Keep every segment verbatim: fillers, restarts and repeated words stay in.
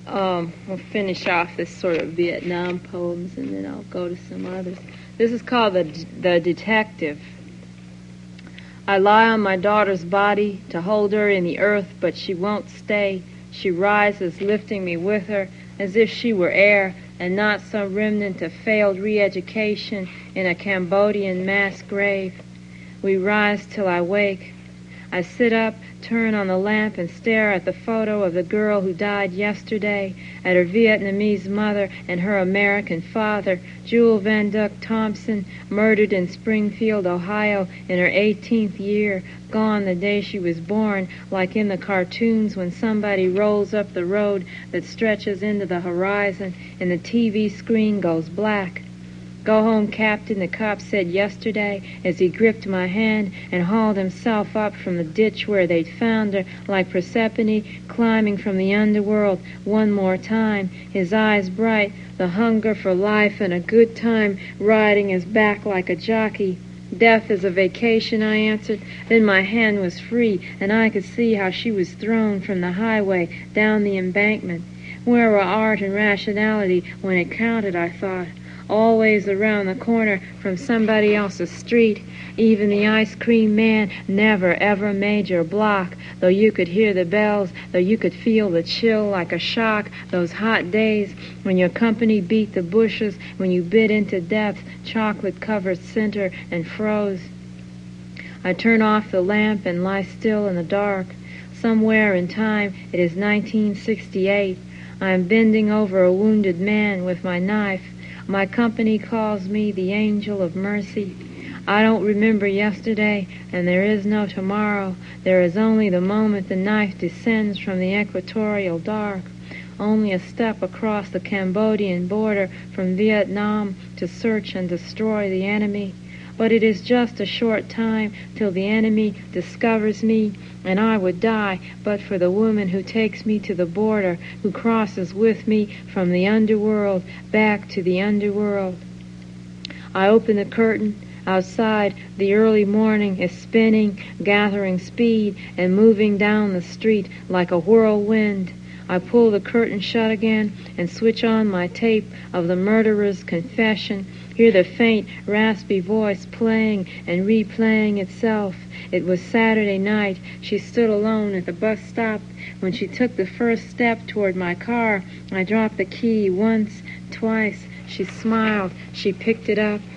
Um, we'll finish off this sort of Vietnam poems, and then I'll go to some others. This is called The, the Detective. I lie on my daughter's body to hold her in the earth, but she won't stay. She rises, lifting me with her, as if she were air, and not some remnant of failed re-education in a Cambodian mass grave. We rise till I wake. I sit up, turn on the lamp, and stare at the photo of the girl who died yesterday, at her Vietnamese mother and her American father, Jewel Van Dyke Thompson, murdered in Springfield, Ohio, in her eighteenth year, gone the day she was born, like in the cartoons when somebody rolls up the road that stretches into the horizon and the T V screen goes black. "Go home, Captain," the cop said yesterday as he gripped my hand and hauled himself up from the ditch where they'd found her, like Persephone climbing from the underworld one more time, his eyes bright, the hunger for life and a good time riding his back like a jockey. "Death is a vacation," I answered. Then my hand was free, and I could see how she was thrown from the highway down the embankment. Where were art and rationality when it counted, I thought? Always around the corner from somebody else's street. Even the ice cream man never ever made your block, though you could hear the bells, though you could feel the chill like a shock, those hot days when your company beat the bushes, when you bit into depth, chocolate-covered center, and froze. I turn off the lamp and lie still in the dark. Somewhere in time, it is nineteen sixty-eight. I am bending over a wounded man with my knife. My company calls me the Angel of Mercy. I don't remember yesterday, and there is no tomorrow. There is only the moment the knife descends from the equatorial dark. Only a step across the Cambodian border from Vietnam to search and destroy the enemy. But it is just a short time till the enemy discovers me, and I would die but for the woman who takes me to the border, who crosses with me from the underworld back to the underworld. I open the curtain. Outside, the early morning is spinning, gathering speed, and moving down the street like a whirlwind. I pull the curtain shut again and switch on my tape of the murderer's confession, hear the faint, raspy voice playing and replaying itself. It was Saturday night. She stood alone at the bus stop. When she took the first step toward my car, I dropped the key once, twice. She smiled. She picked it up.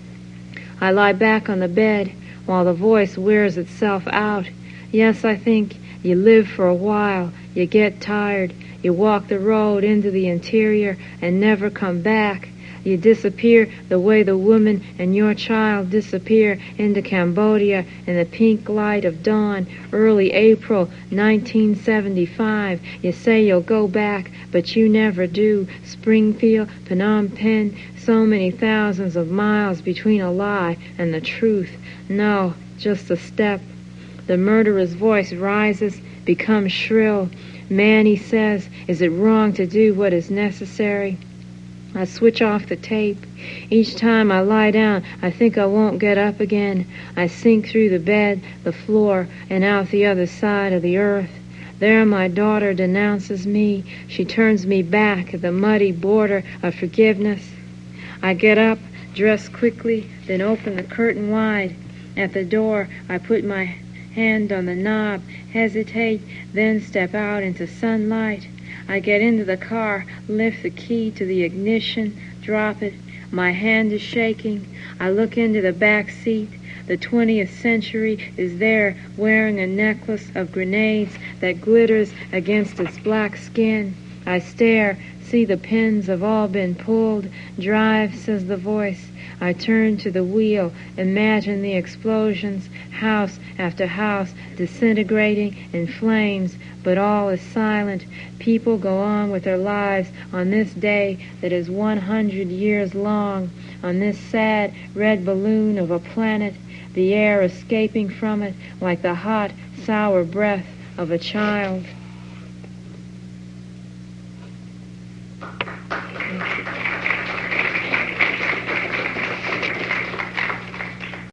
I lie back on the bed while the voice wears itself out. Yes, I think you live for a while. You get tired. You walk the road into the interior and never come back. You disappear the way the woman and your child disappear into Cambodia in the pink light of dawn, early April nineteen seventy-five. You say you'll go back, but you never do. Springfield, Phnom Penh, so many thousands of miles between a lie and the truth. No, just a step. The murderer's voice rises, becomes shrill. "Man," he says, "is it wrong to do what is necessary?" I switch off the tape. Each time I lie down, I think I won't get up again. I sink through the bed, the floor, and out the other side of the earth. There my daughter denounces me. She turns me back at the muddy border of forgiveness. I get up, dress quickly, then open the curtain wide. At the door, I put my hand on the knob, hesitate, then step out into sunlight. I get into the car, lift the key to the ignition, drop it. My hand is shaking. I look into the back seat. The twentieth century is there, wearing a necklace of grenades that glitters against its black skin. I stare, see the pins have all been pulled. "Drive," says the voice. I turn to the wheel, imagine the explosions, house after house disintegrating in flames, but all is silent. People go on with their lives on this day that is one hundred years long, on this sad red balloon of a planet, the air escaping from it like the hot, sour breath of a child.